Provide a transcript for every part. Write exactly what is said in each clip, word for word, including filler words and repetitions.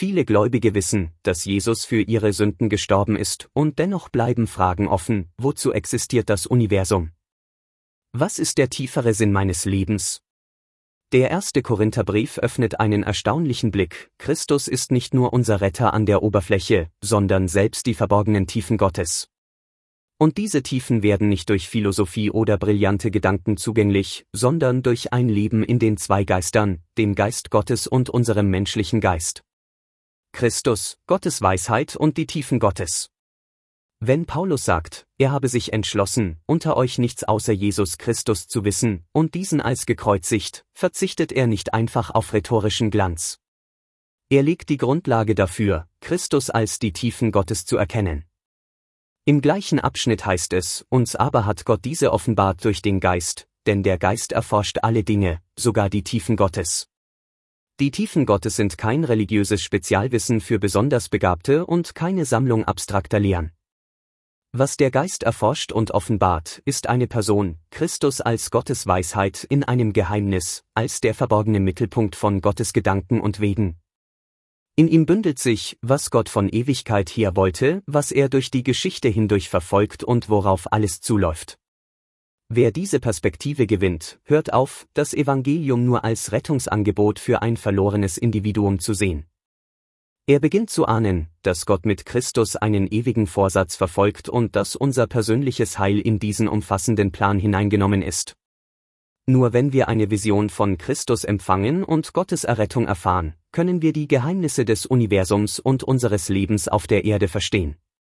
Viele Gläubige wissen, dass Jesus für ihre Sünden gestorben ist, und dennoch bleiben Fragen offen: Wozu existiert das Universum? Was ist der tiefere Sinn meines Lebens? Der erste Korintherbrief öffnet einen erstaunlichen Blick: Christus ist nicht nur unser Retter an der Oberfläche, sondern selbst die verborgenen Tiefen Gottes. Und diese Tiefen werden nicht durch Philosophie oder brillante Gedanken zugänglich, sondern durch ein Leben in den zwei Geistern, dem Geist Gottes und unserem menschlichen Geist. Christus, Gottes Weisheit und die Tiefen Gottes. Wenn Paulus sagt, er habe sich entschlossen, unter euch nichts außer Jesus Christus zu wissen, und diesen als gekreuzigt, verzichtet er nicht einfach auf rhetorischen Glanz. Er legt die Grundlage dafür, Christus als die Tiefen Gottes zu erkennen. Im gleichen Abschnitt heißt es: Uns aber hat Gott diese offenbart durch den Geist, denn der Geist erforscht alle Dinge, sogar die Tiefen Gottes. Die Tiefen Gottes sind kein religiöses Spezialwissen für besonders Begabte und keine Sammlung abstrakter Lehren. Was der Geist erforscht und offenbart, ist eine Person, Christus als Gottes Weisheit in einem Geheimnis, als der verborgene Mittelpunkt von Gottes Gedanken und Wegen. In ihm bündelt sich, was Gott von Ewigkeit her wollte, was er durch die Geschichte hindurch verfolgt und worauf alles zuläuft. Wer diese Perspektive gewinnt, hört auf, das Evangelium nur als Rettungsangebot für ein verlorenes Individuum zu sehen. Er beginnt zu ahnen, dass Gott mit Christus einen ewigen Vorsatz verfolgt und dass unser persönliches Heil in diesen umfassenden Plan hineingenommen ist. Nur wenn wir eine Vision von Christus empfangen und Gottes Errettung erfahren, können wir die Geheimnisse des Universums und unseres Lebens auf der Erde verstehen.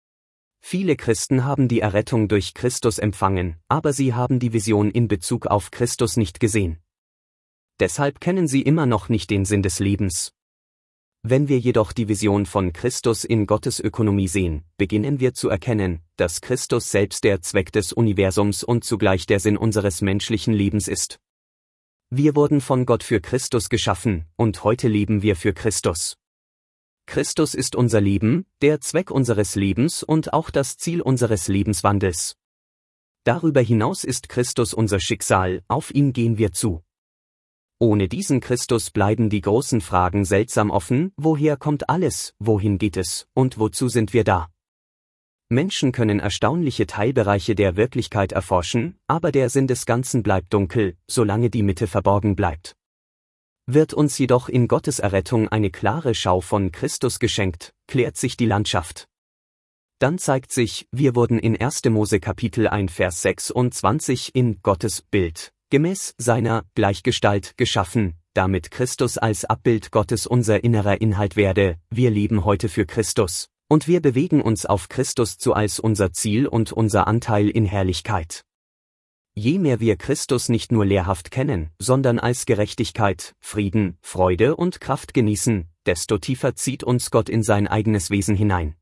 Viele Christen haben die Errettung durch Christus empfangen, aber sie haben die Vision in Bezug auf Christus nicht gesehen. Deshalb kennen sie immer noch nicht den Sinn des Lebens. Wenn wir jedoch die Vision von Christus in Gottes Ökonomie sehen, beginnen wir zu erkennen, dass Christus selbst der Zweck des Universums und zugleich der Sinn unseres menschlichen Lebens ist. Wir wurden von Gott für Christus geschaffen, und heute leben wir für Christus. Christus ist unser Leben, der Zweck unseres Lebens und auch das Ziel unseres Lebenswandels. Darüber hinaus ist Christus unser Schicksal, auf ihn gehen wir zu. Ohne diesen Christus bleiben die großen Fragen seltsam offen: Woher kommt alles, wohin geht es, und wozu sind wir da? Menschen können erstaunliche Teilbereiche der Wirklichkeit erforschen, aber der Sinn des Ganzen bleibt dunkel, solange die Mitte verborgen bleibt. Wird uns jedoch in Gottes Errettung eine klare Schau von Christus geschenkt, klärt sich die Landschaft. Dann zeigt sich, wir wurden in erster Mose Kapitel eins Vers sechsundzwanzig in Gottes Bild, gemäß seiner Gleichgestalt geschaffen, damit Christus als Abbild Gottes unser innerer Inhalt werde. Wir leben heute für Christus, und wir bewegen uns auf Christus zu als unser Ziel und unser Anteil in Herrlichkeit. Je mehr wir Christus nicht nur lehrhaft kennen, sondern als Gerechtigkeit, Frieden, Freude und Kraft genießen, desto tiefer zieht uns Gott in sein eigenes Wesen hinein.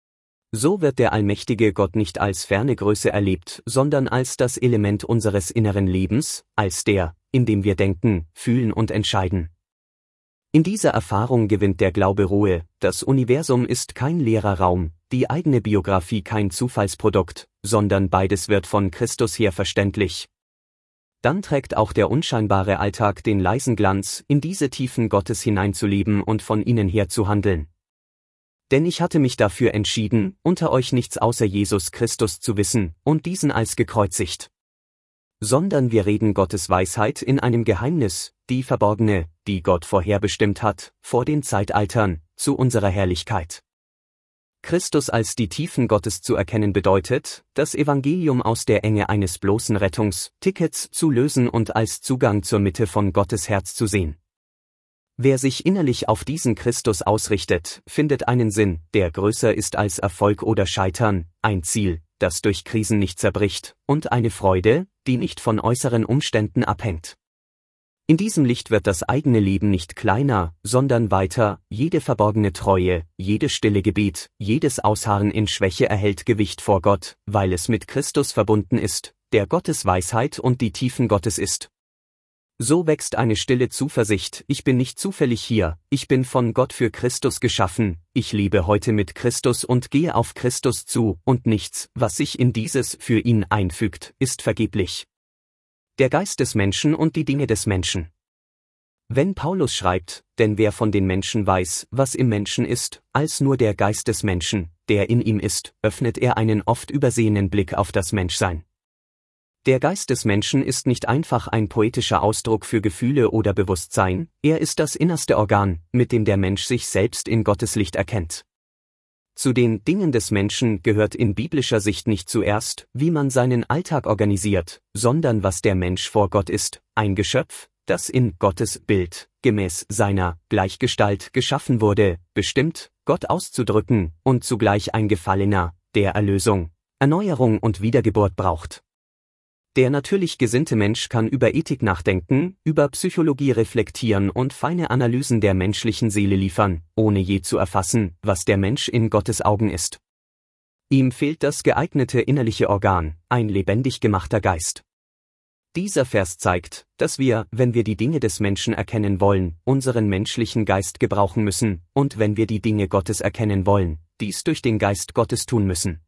So wird der allmächtige Gott nicht als ferne Größe erlebt, sondern als das Element unseres inneren Lebens, als der, in dem wir denken, fühlen und entscheiden. In dieser Erfahrung gewinnt der Glaube Ruhe: Das Universum ist kein leerer Raum, die eigene Biografie kein Zufallsprodukt, sondern beides wird von Christus her verständlich. Dann trägt auch der unscheinbare Alltag den leisen Glanz, in diese Tiefen Gottes hineinzuleben und von ihnen her zu handeln. Denn ich hatte mich dafür entschieden, unter euch nichts außer Jesus Christus zu wissen, und diesen als gekreuzigt. Sondern wir reden Gottes Weisheit in einem Geheimnis, die verborgene, die Gott vorherbestimmt hat, vor den Zeitaltern, zu unserer Herrlichkeit. Christus als die Tiefen Gottes zu erkennen bedeutet, das Evangelium aus der Enge eines bloßen Rettungstickets zu lösen und als Zugang zur Mitte von Gottes Herz zu sehen. Wer sich innerlich auf diesen Christus ausrichtet, findet einen Sinn, der größer ist als Erfolg oder Scheitern, ein Ziel, das durch Krisen nicht zerbricht, und eine Freude, die nicht von äußeren Umständen abhängt. In diesem Licht wird das eigene Leben nicht kleiner, sondern weiter: Jede verborgene Treue, jedes stille Gebet, jedes Ausharren in Schwäche erhält Gewicht vor Gott, weil es mit Christus verbunden ist, der Gottes Weisheit und die Tiefen Gottes ist. So wächst eine stille Zuversicht: Ich bin nicht zufällig hier, ich bin von Gott für Christus geschaffen, ich lebe heute mit Christus und gehe auf Christus zu, und nichts, was sich in dieses für ihn einfügt, ist vergeblich. Der Geist des Menschen und die Dinge des Menschen. Wenn Paulus schreibt, denn wer von den Menschen weiß, was im Menschen ist, als nur der Geist des Menschen, der in ihm ist, öffnet er einen oft übersehenen Blick auf das Menschsein. Der Geist des Menschen ist nicht einfach ein poetischer Ausdruck für Gefühle oder Bewusstsein, er ist das innerste Organ, mit dem der Mensch sich selbst in Gottes Licht erkennt. Zu den Dingen des Menschen gehört in biblischer Sicht nicht zuerst, wie man seinen Alltag organisiert, sondern was der Mensch vor Gott ist, ein Geschöpf, das in Gottes Bild, gemäß seiner Gleichgestalt geschaffen wurde, bestimmt, Gott auszudrücken und zugleich ein Gefallener, der Erlösung, Erneuerung und Wiedergeburt braucht. Der natürlich gesinnte Mensch kann über Ethik nachdenken, über Psychologie reflektieren und feine Analysen der menschlichen Seele liefern, ohne je zu erfassen, was der Mensch in Gottes Augen ist. Ihm fehlt das geeignete innerliche Organ, ein lebendig gemachter Geist. Dieser Vers zeigt, dass wir, wenn wir die Dinge des Menschen erkennen wollen, unseren menschlichen Geist gebrauchen müssen, und wenn wir die Dinge Gottes erkennen wollen, dies durch den Geist Gottes tun müssen.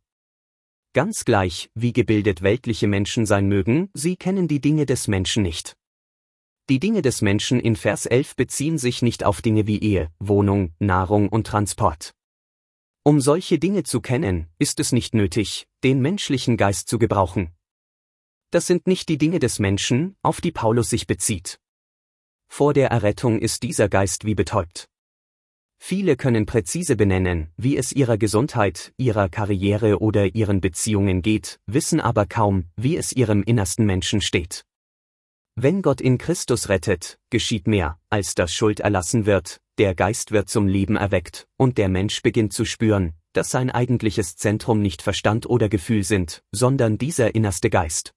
Ganz gleich, wie gebildet weltliche Menschen sein mögen, sie kennen die Dinge des Menschen nicht. Die Dinge des Menschen in Vers elf beziehen sich nicht auf Dinge wie Ehe, Wohnung, Nahrung und Transport. Um solche Dinge zu kennen, ist es nicht nötig, den menschlichen Geist zu gebrauchen. Das sind nicht die Dinge des Menschen, auf die Paulus sich bezieht. Vor der Errettung ist dieser Geist wie betäubt. Viele können präzise benennen, wie es ihrer Gesundheit, ihrer Karriere oder ihren Beziehungen geht, wissen aber kaum, wie es ihrem innersten Menschen steht. Wenn Gott in Christus rettet, geschieht mehr, als dass Schuld erlassen wird, der Geist wird zum Leben erweckt, und der Mensch beginnt zu spüren, dass sein eigentliches Zentrum nicht Verstand oder Gefühl sind, sondern dieser innerste Geist.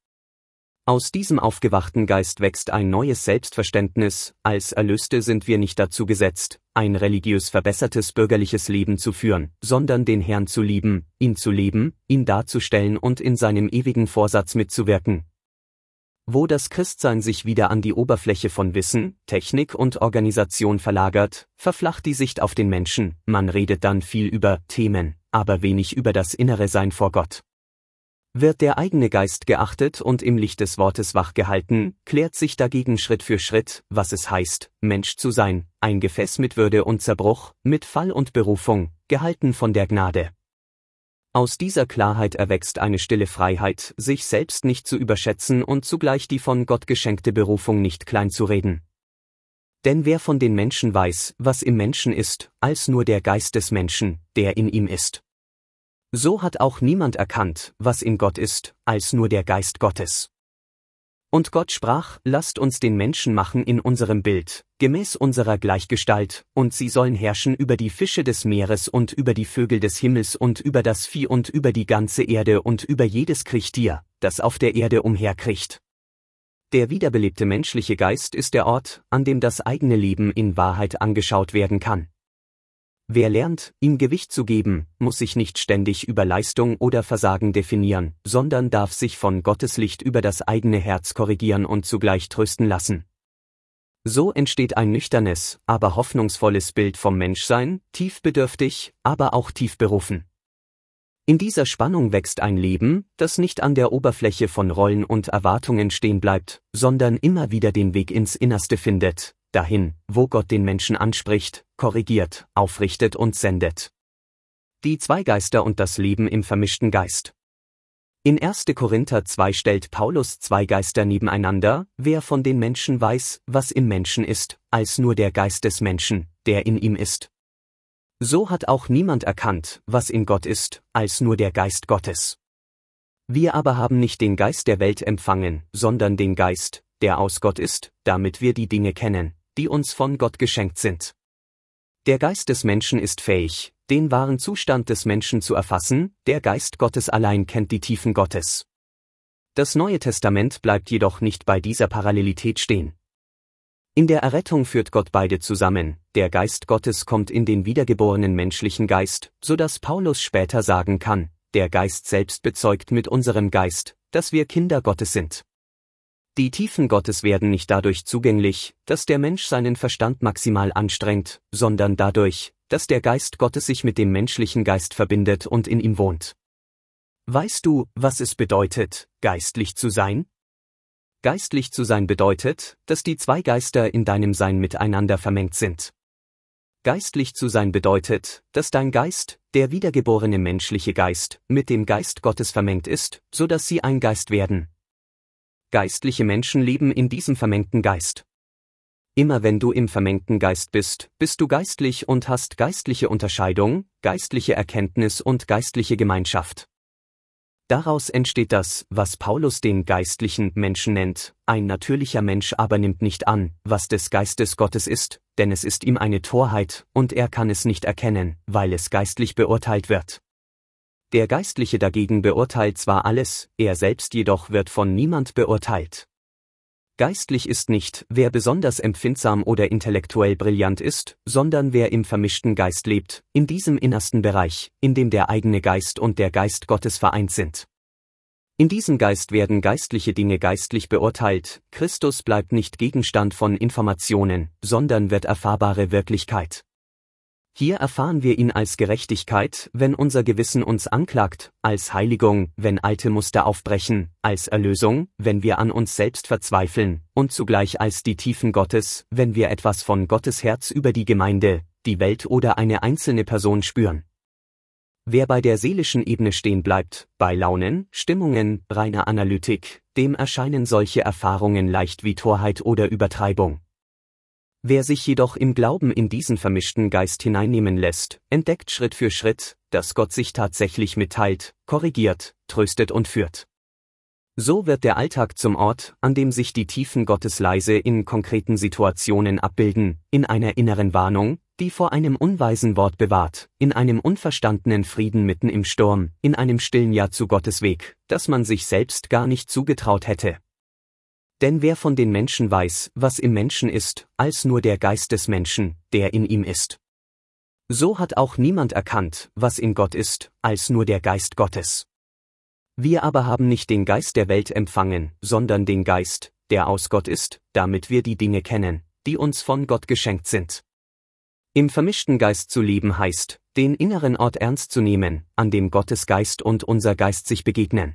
Aus diesem aufgewachten Geist wächst ein neues Selbstverständnis, als Erlöste sind wir nicht dazu gesetzt, ein religiös verbessertes bürgerliches Leben zu führen, sondern den Herrn zu lieben, ihn zu leben, ihn darzustellen und in seinem ewigen Vorsatz mitzuwirken. Wo das Christsein sich wieder an die Oberfläche von Wissen, Technik und Organisation verlagert, verflacht die Sicht auf den Menschen, man redet dann viel über Themen, aber wenig über das innere Sein vor Gott. Wird der eigene Geist geachtet und im Licht des Wortes wachgehalten, klärt sich dagegen Schritt für Schritt, was es heißt, Mensch zu sein, ein Gefäß mit Würde und Zerbruch, mit Fall und Berufung, gehalten von der Gnade. Aus dieser Klarheit erwächst eine stille Freiheit, sich selbst nicht zu überschätzen und zugleich die von Gott geschenkte Berufung nicht kleinzureden. Denn wer von den Menschen weiß, was im Menschen ist, als nur der Geist des Menschen, der in ihm ist? So hat auch niemand erkannt, was in Gott ist, als nur der Geist Gottes. Und Gott sprach, lasst uns den Menschen machen in unserem Bild, gemäß unserer Gleichgestalt, und sie sollen herrschen über die Fische des Meeres und über die Vögel des Himmels und über das Vieh und über die ganze Erde und über jedes Kriechtier, das auf der Erde umherkriecht. Der wiederbelebte menschliche Geist ist der Ort, an dem das eigene Leben in Wahrheit angeschaut werden kann. Wer lernt, ihm Gewicht zu geben, muss sich nicht ständig über Leistung oder Versagen definieren, sondern darf sich von Gottes Licht über das eigene Herz korrigieren und zugleich trösten lassen. So entsteht ein nüchternes, aber hoffnungsvolles Bild vom Menschsein, tief bedürftig, aber auch tief berufen. In dieser Spannung wächst ein Leben, das nicht an der Oberfläche von Rollen und Erwartungen stehen bleibt, sondern immer wieder den Weg ins Innerste findet, dahin, wo Gott den Menschen anspricht, korrigiert, aufrichtet und sendet. Die zwei Geister und das Leben im vermischten Geist. In erster Korinther zwei stellt Paulus zwei Geister nebeneinander, wer von den Menschen weiß, was im Menschen ist, als nur der Geist des Menschen, der in ihm ist. So hat auch niemand erkannt, was in Gott ist, als nur der Geist Gottes. Wir aber haben nicht den Geist der Welt empfangen, sondern den Geist, der aus Gott ist, damit wir die Dinge kennen, die uns von Gott geschenkt sind. Der Geist des Menschen ist fähig, den wahren Zustand des Menschen zu erfassen, der Geist Gottes allein kennt die Tiefen Gottes. Das Neue Testament bleibt jedoch nicht bei dieser Parallelität stehen. In der Errettung führt Gott beide zusammen, der Geist Gottes kommt in den wiedergeborenen menschlichen Geist, so dass Paulus später sagen kann, der Geist selbst bezeugt mit unserem Geist, dass wir Kinder Gottes sind. Die Tiefen Gottes werden nicht dadurch zugänglich, dass der Mensch seinen Verstand maximal anstrengt, sondern dadurch, dass der Geist Gottes sich mit dem menschlichen Geist verbindet und in ihm wohnt. Weißt du, was es bedeutet, geistlich zu sein? Geistlich zu sein bedeutet, dass die zwei Geister in deinem Sein miteinander vermengt sind. Geistlich zu sein bedeutet, dass dein Geist, der wiedergeborene menschliche Geist, mit dem Geist Gottes vermengt ist, so dass sie ein Geist werden. Geistliche Menschen leben in diesem vermengten Geist. Immer wenn du im vermengten Geist bist, bist du geistlich und hast geistliche Unterscheidung, geistliche Erkenntnis und geistliche Gemeinschaft. Daraus entsteht das, was Paulus den geistlichen Menschen nennt. Ein natürlicher Mensch aber nimmt nicht an, was des Geistes Gottes ist, denn es ist ihm eine Torheit, und er kann es nicht erkennen, weil es geistlich beurteilt wird. Der Geistliche dagegen beurteilt zwar alles, er selbst jedoch wird von niemand beurteilt. Geistlich ist nicht, wer besonders empfindsam oder intellektuell brillant ist, sondern wer im vermischten Geist lebt, in diesem innersten Bereich, in dem der eigene Geist und der Geist Gottes vereint sind. In diesem Geist werden geistliche Dinge geistlich beurteilt, Christus bleibt nicht Gegenstand von Informationen, sondern wird erfahrbare Wirklichkeit. Hier erfahren wir ihn als Gerechtigkeit, wenn unser Gewissen uns anklagt, als Heiligung, wenn alte Muster aufbrechen, als Erlösung, wenn wir an uns selbst verzweifeln, und zugleich als die Tiefen Gottes, wenn wir etwas von Gottes Herz über die Gemeinde, die Welt oder eine einzelne Person spüren. Wer bei der seelischen Ebene stehen bleibt, bei Launen, Stimmungen, reiner Analytik, dem erscheinen solche Erfahrungen leicht wie Torheit oder Übertreibung. Wer sich jedoch im Glauben in diesen vermischten Geist hineinnehmen lässt, entdeckt Schritt für Schritt, dass Gott sich tatsächlich mitteilt, korrigiert, tröstet und führt. So wird der Alltag zum Ort, an dem sich die Tiefen Gottes leise in konkreten Situationen abbilden, in einer inneren Warnung, die vor einem unweisen Wort bewahrt, in einem unverstandenen Frieden mitten im Sturm, in einem stillen Ja zu Gottes Weg, das man sich selbst gar nicht zugetraut hätte. Denn wer von den Menschen weiß, was im Menschen ist, als nur der Geist des Menschen, der in ihm ist? So hat auch niemand erkannt, was in Gott ist, als nur der Geist Gottes. Wir aber haben nicht den Geist der Welt empfangen, sondern den Geist, der aus Gott ist, damit wir die Dinge kennen, die uns von Gott geschenkt sind. Im vermischten Geist zu leben heißt, den inneren Ort ernst zu nehmen, an dem Gottes Geist und unser Geist sich begegnen.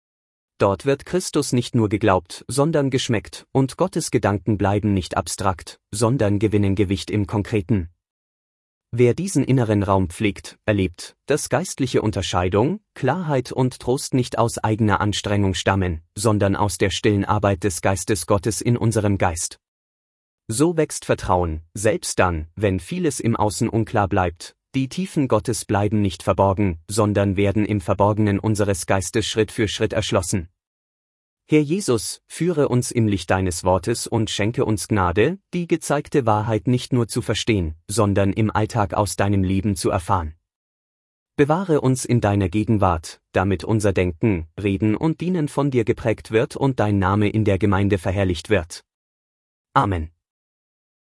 Dort wird Christus nicht nur geglaubt, sondern geschmeckt, und Gottes Gedanken bleiben nicht abstrakt, sondern gewinnen Gewicht im Konkreten. Wer diesen inneren Raum pflegt, erlebt, dass geistliche Unterscheidung, Klarheit und Trost nicht aus eigener Anstrengung stammen, sondern aus der stillen Arbeit des Geistes Gottes in unserem Geist. So wächst Vertrauen, selbst dann, wenn vieles im Außen unklar bleibt. Die Tiefen Gottes bleiben nicht verborgen, sondern werden im Verborgenen unseres Geistes Schritt für Schritt erschlossen. Herr Jesus, führe uns im Licht deines Wortes und schenke uns Gnade, die gezeigte Wahrheit nicht nur zu verstehen, sondern im Alltag aus deinem Leben zu erfahren. Bewahre uns in deiner Gegenwart, damit unser Denken, Reden und Dienen von dir geprägt wird und dein Name in der Gemeinde verherrlicht wird. Amen.